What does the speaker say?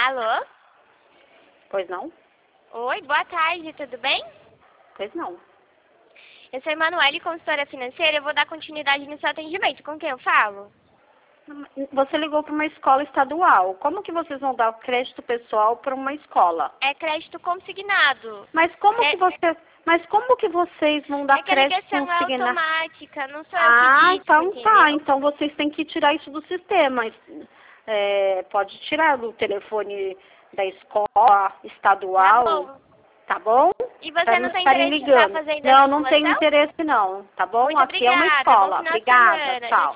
Alô? Pois não? Oi, boa tarde, tudo bem? Pois não. Eu sou Emanuele, consultora financeira, eu vou dar continuidade no seu atendimento. Com quem eu falo? Você ligou para uma escola estadual. Como que vocês vão dar crédito pessoal para uma escola? É crédito consignado. Mas como que vocês vão dar É que a crédito ligação é consignado? automática, não sou eu Ah, que dito, então entendeu? tá. Então vocês têm que tirar isso do sistema. Pode tirar do telefone da escola Tá estadual, bom. tá bom? E Para você não não tem ficarem interesse em estar ligando. fazendo a Não, não tenho simulação? interesse não, tá bom? Muito Aqui é uma obrigada, bom escola. final de Obrigada, semana. Tchau, tchau.